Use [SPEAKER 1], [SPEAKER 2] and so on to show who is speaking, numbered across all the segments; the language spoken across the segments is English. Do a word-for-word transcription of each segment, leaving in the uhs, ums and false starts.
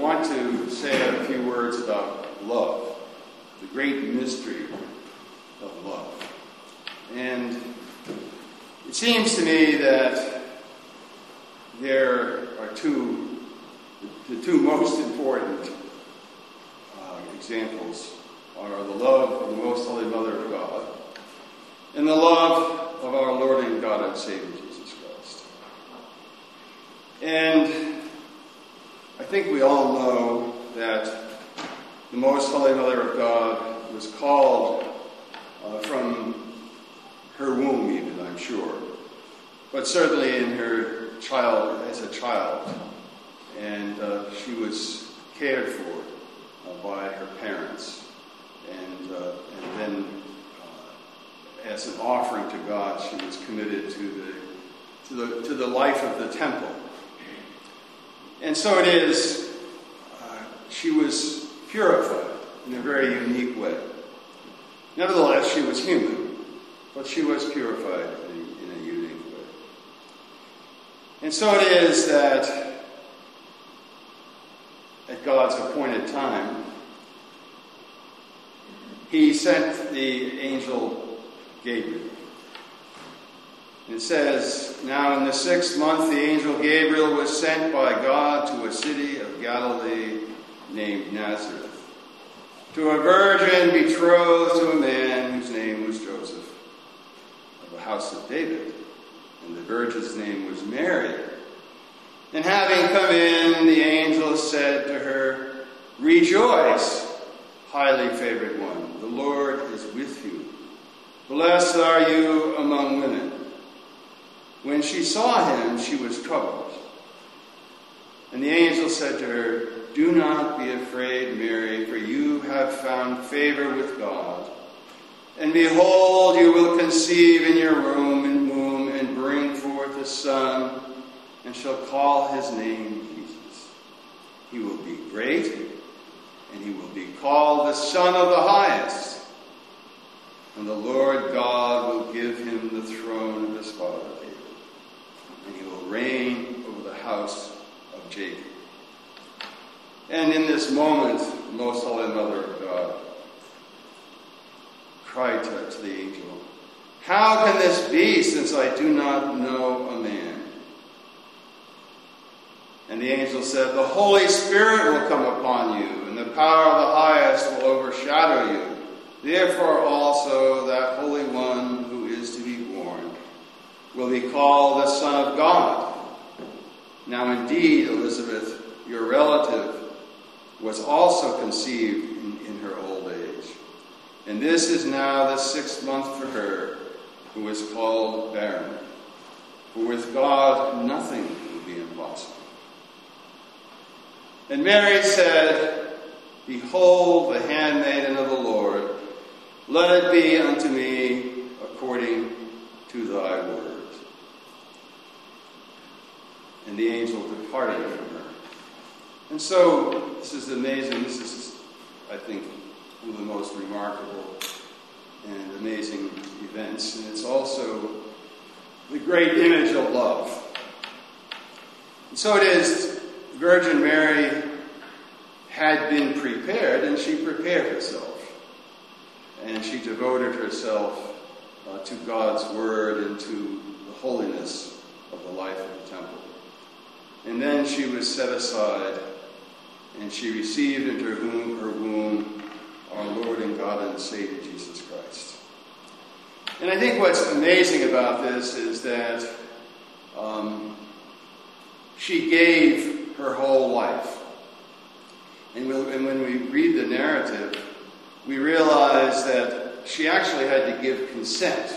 [SPEAKER 1] want to say a few words about love, the great mystery of love. And it seems to me that there are two, the two most important uh, examples are the love of the Most Holy Mother of God and the love of our Lord and God and Savior Jesus Christ. And I think we all know that the Most Holy Mother of God was called uh, from her womb even, I'm sure, but certainly in her child, as a child, and uh, she was cared for uh, by her parents, and uh, and then uh, as an offering to God, she was committed to the to the to the life of the temple. And so it is, uh, she was purified in a very unique way. Nevertheless, she was human, but she was purified in a, in a unique way. And so it is that at God's appointed time, he sent the angel Gabriel. It says, now in the sixth month the angel Gabriel was sent by God to a city of Galilee named Nazareth, to a virgin betrothed to a man whose name was Joseph, of the house of David, and the virgin's name was Mary. And having come in, the angel said to her, rejoice, highly favored one, the Lord is with you. Blessed are you among women. When she saw him, she was troubled. And the angel said to her, do not be afraid, Mary, for you have found favor with God. And behold, you will conceive in your womb and womb and bring forth a son, and shall call his name Jesus. He will be great, and he will be called the Son of the Highest. And the Lord God will give him the throne of his father David, and he will reign over the house of Jacob. And in this moment, the Most Holy Mother of God cried to, to the angel, how can this be, since I do not know a man? And the angel said, the Holy Spirit will come upon you, and the power of the highest will overshadow you. Therefore also that Holy One who is to be born will be called the Son of God. Now indeed, Elizabeth, your relative, was also conceived in, in her old age. And this is now the sixth month for her, who is called barren. For with God nothing will be impossible. And Mary said, behold, the handmaiden of the Lord, let it be unto me according to thy word. And the angel departed from her. And so, this is amazing. This is, I think, one of the most remarkable and amazing events. And it's also the great image of love. And so it is, Virgin Mary had been prepared, and she prepared herself. And she devoted herself uh, to God's word and to the holiness of the life of the temple. And then she was set aside, and she received into her womb, her womb our Lord and God and Savior Jesus Christ. And I think what's amazing about this is that um, she gave her whole life. And, we'll, and when we read the narrative, we realize that she actually had to give consent.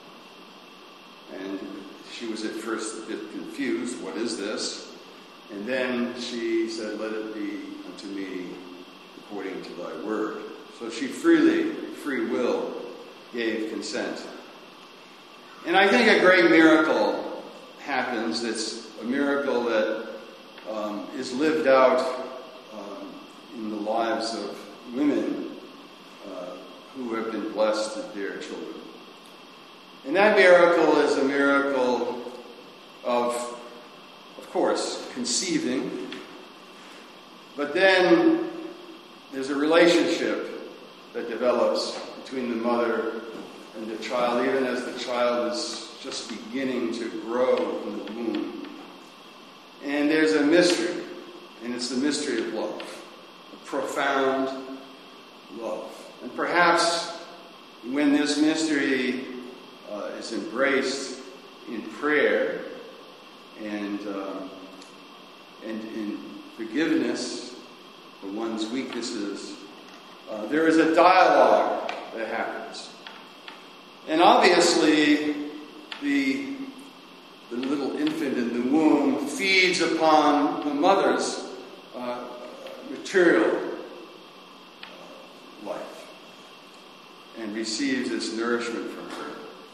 [SPEAKER 1] And she was at first a bit confused. What is this? And then she said, let it be unto me according to thy word. So she freely, free will, gave consent. And I think a great miracle happens. It's a miracle that um, is lived out um, in the lives of women uh, who have been blessed with their children. And that miracle is a miracle of, of course, conceiving, But then there's a relationship that develops between the mother and the child, even as the child is just beginning to grow in the womb. And there's a mystery, and it's the mystery of love, a profound love. And perhaps when this mystery uh, is embraced in prayer and um, and in forgiveness for one's weaknesses, uh, there is a dialogue that happens. And obviously, the, the little infant in the womb feeds upon the mother's uh, material uh, life and receives this nourishment from her.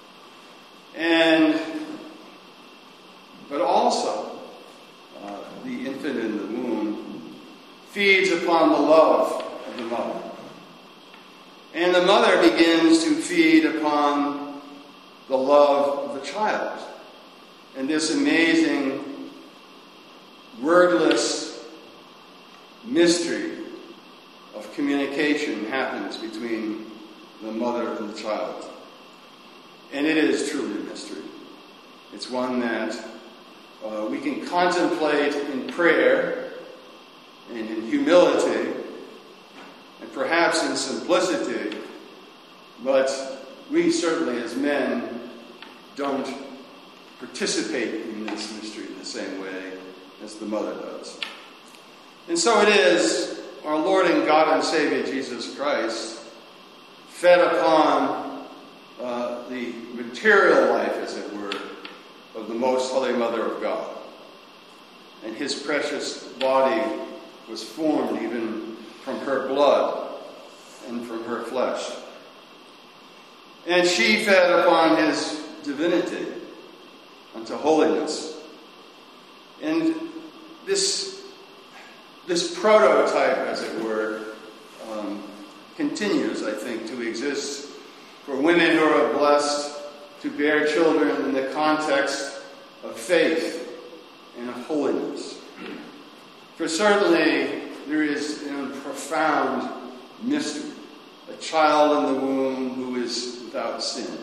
[SPEAKER 1] And, but also, uh, the infant in the womb feeds upon the love of the mother. And the mother begins to feed upon the love of the child. And this amazing, wordless mystery of communication happens between the mother and the child. And it is truly a mystery. It's one that uh, we can contemplate in prayer and in humility and perhaps in simplicity, but we certainly as men don't participate in this mystery the same way as the mother does. And so it is our Lord and God and Savior Jesus Christ fed upon uh, the material life, as it were, of the Most Holy Mother of God. And his precious body was formed even from her blood and from her flesh. And she fed upon his divinity unto holiness. And this, this prototype, as it were, um, continues, I think, to exist for women who are blessed to bear children in the context of faith and of holiness. For certainly there is a profound mystery, a child in the womb who is without sin.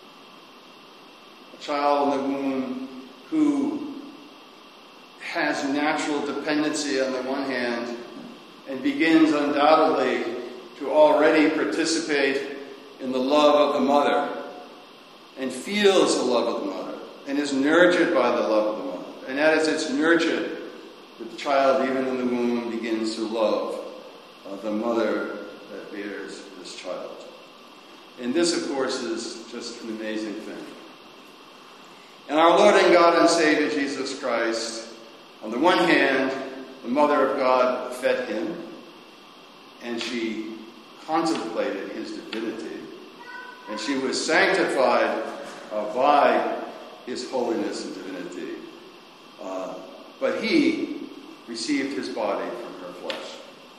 [SPEAKER 1] A child in the womb who has natural dependency on the one hand and begins undoubtedly to already participate in the love of the mother and feels the love of the mother and is nurtured by the love of the mother. And as it's nurtured, the child, even in the womb, begins to love uh, the mother that bears this child. And this, of course, is just an amazing thing. And our Lord and God and Savior Jesus Christ, on the one hand, the Mother of God fed him, and she contemplated his divinity, and she was sanctified uh, by his holiness and divinity. Uh, but he received his body from her flesh.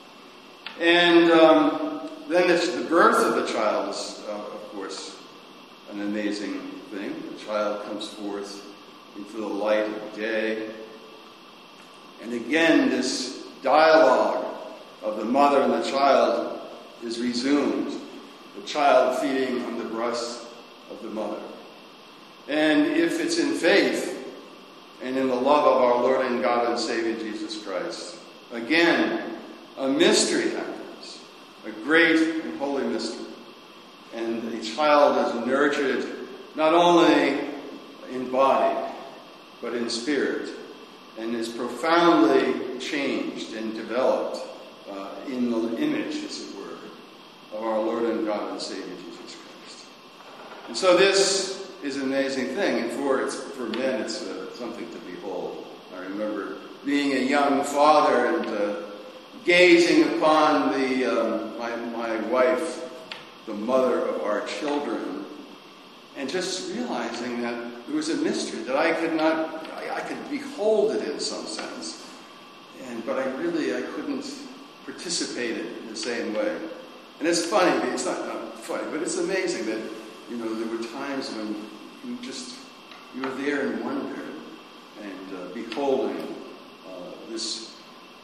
[SPEAKER 1] And um, then it's the birth of the child is, uh, of course, an amazing thing. The child comes forth into the light of day. And again, this dialogue of the mother and the child is resumed. The child feeding on the breast of the mother. And if it's in faith and in the love of our Lord and God and Savior Jesus Christ, again, a mystery happens, a great and holy mystery. And the child is nurtured not only in body, but in spirit, and is profoundly changed and developed uh, in the image, as it were, of our Lord and God and Savior Jesus Christ. And so this is an amazing thing, and for it's, for men it's uh, something to behold. I remember being a young father and uh, gazing upon the um, my, my wife, the mother of our children, and just realizing that there was a mystery that I could not, I, I could behold it in some sense, and but I really, I couldn't participate in it in the same way. And it's funny, it's not, not funny, but it's amazing that, you know, there were times when you just, you were there in wonder and uh, beholding uh, this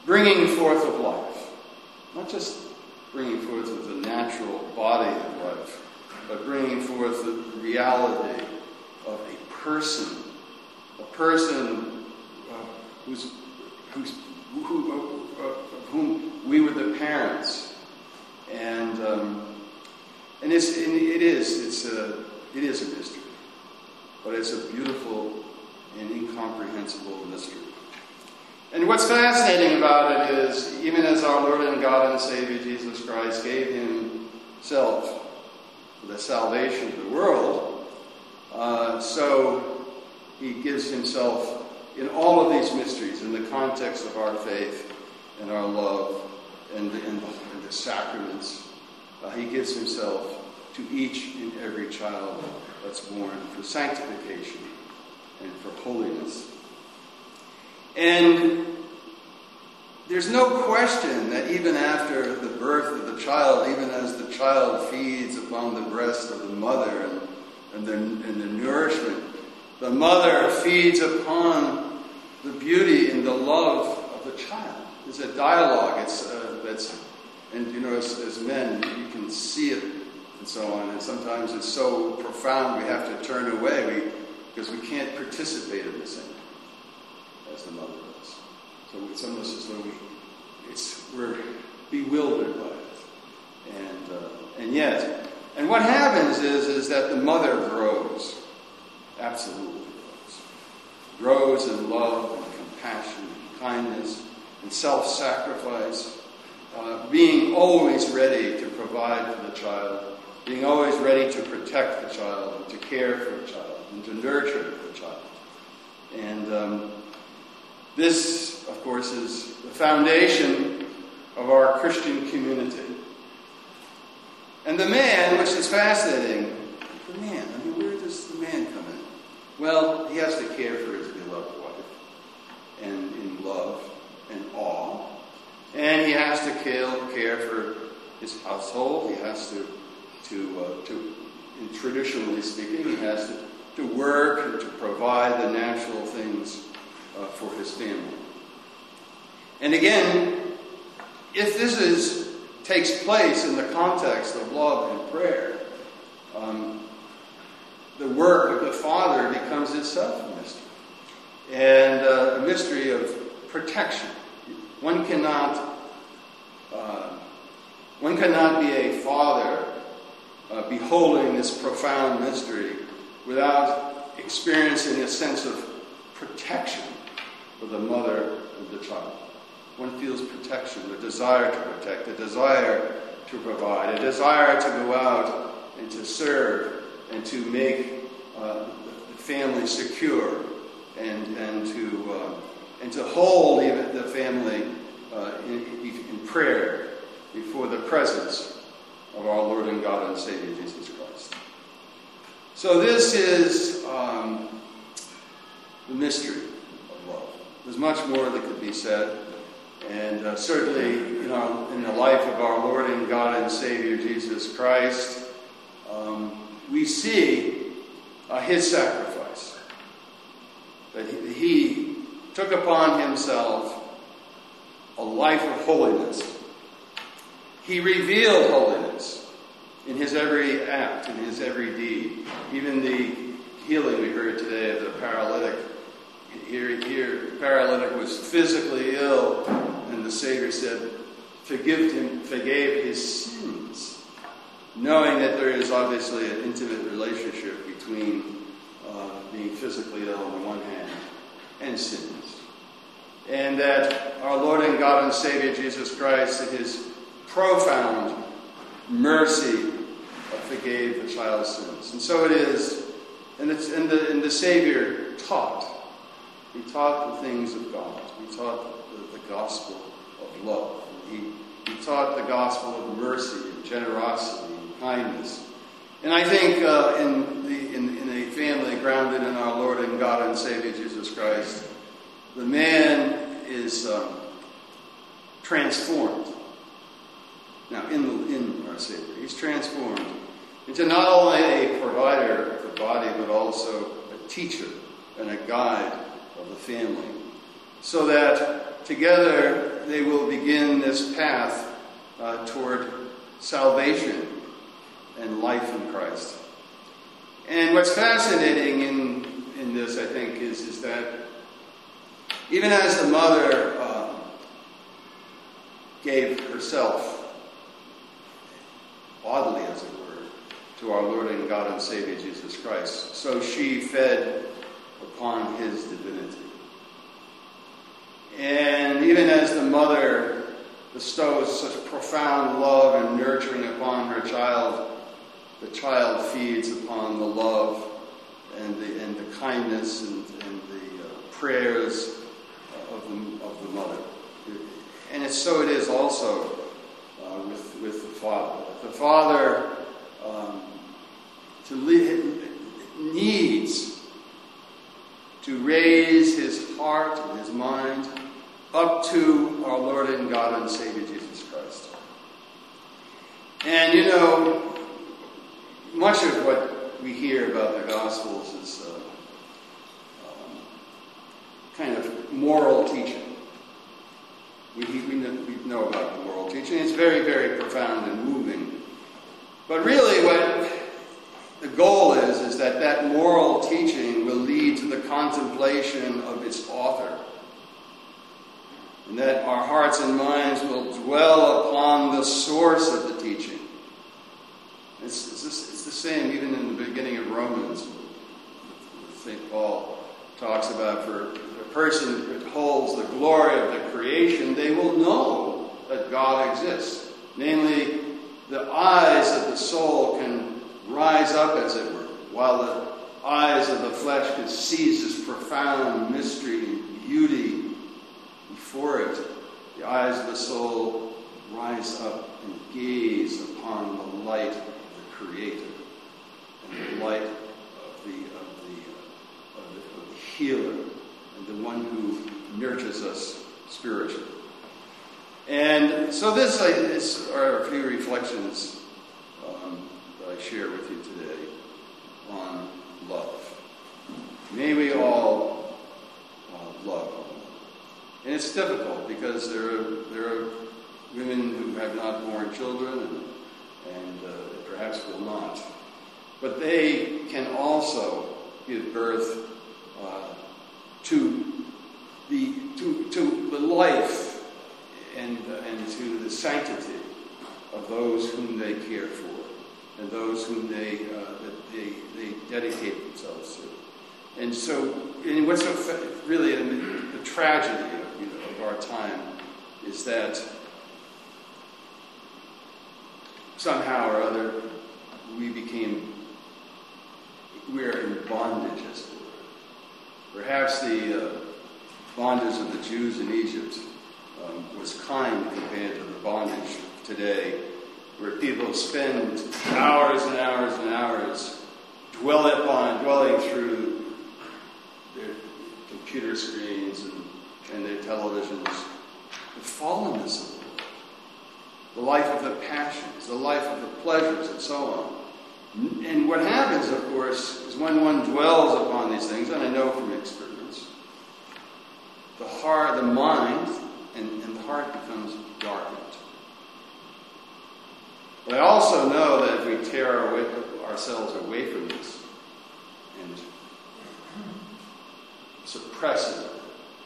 [SPEAKER 1] bringing forth of life. Not just bringing forth of the natural body of life, but bringing forth the reality of a person, a person uh, who's, who's, who, uh, uh, of whom we were the parents. And um, and, it's, and it is it's a it is a mystery, but it's a beautiful and incomprehensible mystery. And what's fascinating about it is, even as our Lord and God and Savior Jesus Christ gave himself for the salvation of the world, uh, so he gives himself in all of these mysteries, in the context of our faith and our love and the, and the, and the sacraments. Uh, he gives himself to each and every child that's born for sanctification and for holiness. And there's no question that even after the birth of the child, even as the child feeds upon the breast of the mother and, and, the, and the nourishment, the mother feeds upon the beauty and the love of the child. There's a dialogue. It's uh, that's, and you know, as, as men, you can see it and so on. And sometimes it's so profound we have to turn away we, because we can't participate in the same as the mother does. So it's almost as though we, it's we're bewildered by it, and uh, and yet, and what happens is is that the mother grows, absolutely grows, grows in love and compassion and kindness and self-sacrifice, uh, being always ready to provide for the child, being always ready to protect the child, and to care for the child, and to nurture the child. And um, this, of course, is the foundation of our Christian community. And the man, which is fascinating, the man, I mean, where does the man come in? Well, he has to care for his beloved wife, and in love and awe. And he has to care, care for his household. He has to, to, uh, to in traditionally speaking, he has to, to work and to provide the natural things uh, for his family. And again, if this is takes place in the context of love and prayer, um, the work of the Father becomes itself a mystery. And uh, a mystery of protection. One cannot, uh, one cannot be a father uh, beholding this profound mystery without experiencing a sense of protection for the mother and the child. One feels protection, a desire to protect, a desire to provide, a desire to go out and to serve and to make uh, the family secure and and to uh, and to hold even the family uh, in, in prayer before the presence of our Lord and God and Savior Jesus Christ. So this is um, the mystery of love. There's much more that could be said. And uh, certainly, you know, in the life of our Lord and God and Savior Jesus Christ, um, we see uh, his sacrifice. That he, he took upon himself a life of holiness. He revealed holiness in his every act, in his every deed. Even the healing we heard today of the paralytic. Here, here, the paralytic was physically ill, and the Savior said, "Forgive him, forgave his sins," knowing that there is obviously an intimate relationship between uh, being physically ill on the one hand and sins, and that our Lord and God and Savior Jesus Christ, in His profound mercy, uh, forgave the child's sins. And so it is, and it's and the and the Savior taught. He taught the things of God. He taught the, the gospel of love. He, he taught the gospel of mercy and generosity and kindness. And I think uh, in, the, in, in a family grounded in our Lord and God and Savior Jesus Christ, the man is um, transformed. Now, in, the, in our Savior, he's transformed into not only a provider of the body, but also a teacher and a guide of the family. so that together they will begin this path uh, toward salvation and life in Christ. And what's fascinating in, in this, I think, is, is that even as the mother uh, gave herself, oddly as it were, to our Lord and God and Savior Jesus Christ, so she fed upon his divinity. And even as the mother bestows such profound love and nurturing upon her child, the child feeds upon the love and the, and the kindness and, and the uh, prayers of the, of the mother. And it's, so it is also uh, with, with the father. The father um, to lead, needs to raise his heart and his mind up to our Lord and God and Savior Jesus Christ. And you know, much of what we hear about the Gospels is uh, um, kind of moral teaching. We, we, know, we know about the moral teaching. It's very, very profound and moving. But really what the goal is, is that that moral teaching will lead to the contemplation of its author. And that our hearts and minds will dwell upon the source of the teaching. It's, it's, it's the same even in the beginning of Romans. Saint Paul talks about for a person that holds the glory of the creation, they will know that God exists. Namely, the eyes of the soul can rise up, as it were, while the eyes of the flesh can seize this profound mystery and beauty before it. The eyes of the soul rise up and gaze upon the light of the Creator and the light of the, of the, uh, of the, of the healer and the one who nurtures us spiritually. And so this is, are a few reflections um, that I share with you today on love. May we all uh, love. And it's difficult because there are, there are women who have not born children and, and uh, perhaps will not. But they can also give birth uh, to the to to the life and uh, and to the sanctity of those whom they care for and those whom they uh, that they they dedicate themselves to. And so, and what's so really I mean, the tragedy of, you know, of our time is that somehow or other we became we're in bondage, as it were. Perhaps the uh, bondage of the Jews in Egypt um, was kind compared to the bondage today, where people spend hours and hours and hours dwelling upon, dwelling through their computer screens and, and their televisions, the fallenness of the world, the life of the passions, the life of the pleasures, and so on. And what happens, of course, is when one dwells upon these things, and I know from experience, the heart, the mind, and, and the heart becomes darkened. But I also know that if we tear our way, ourselves away from this and suppress it,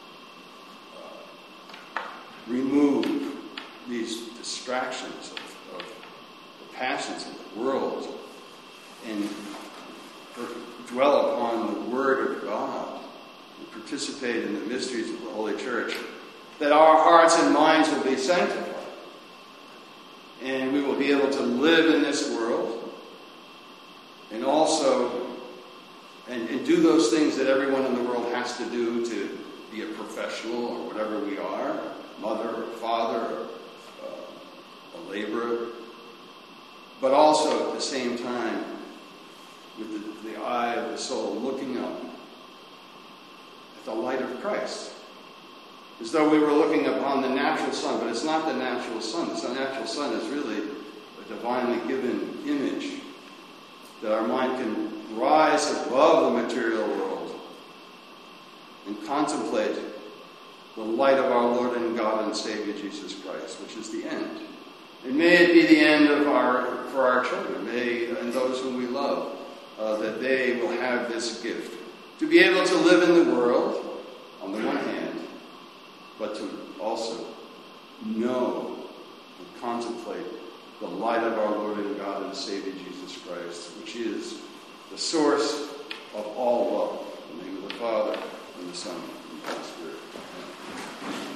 [SPEAKER 1] uh, remove these distractions of, of the passions of the world, and dwell upon the Word of God, and participate in the mysteries of the Holy Church, that our hearts and minds will be sanctified. And we will be able to live in this world and also and, and do those things that everyone in the world has to do to be a professional or whatever we are, mother or father or uh, a laborer, but also at the same time with the, the eye of the soul looking up at the light of Christ. As though we were looking upon the natural sun, but it's not the natural sun. The natural sun is really a divinely given image that our mind can rise above the material world and contemplate the light of our Lord and God and Savior Jesus Christ, which is the end. And may it be the end of our for our children, may and those whom we love, uh, that they will have this gift. To be able to live in the world, on the one hand, but to also know and contemplate the light of our Lord and God and Savior Jesus Christ, which is the source of all love. In the name of the Father, and the Son, and the Holy Spirit. Amen.